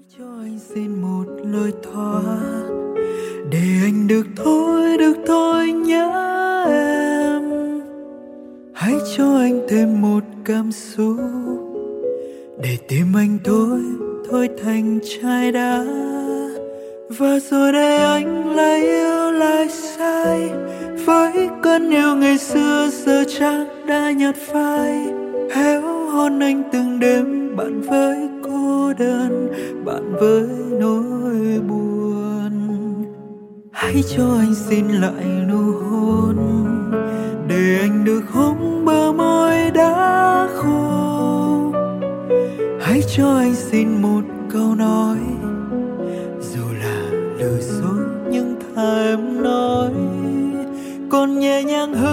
cho anh xin một lời thoại để anh được thôi nhớ em. Hãy cho anh thêm một cảm xúc để tim anh thôi thành chai đá. Và rồi đây anh lại yêu lại say với cơn yêu ngày xưa, giờ chắc đã nhạt phai. Héo hôn anh từng đêm, bạn với cô đơn, bạn với nỗi buồn. Hãy cho anh xin lại nụ hôn để anh được hôn bờ môi đã khô. Hãy cho anh xin một câu nói, dù là lừa dối nhưng thà em nói còn nhẹ nhàng hơn.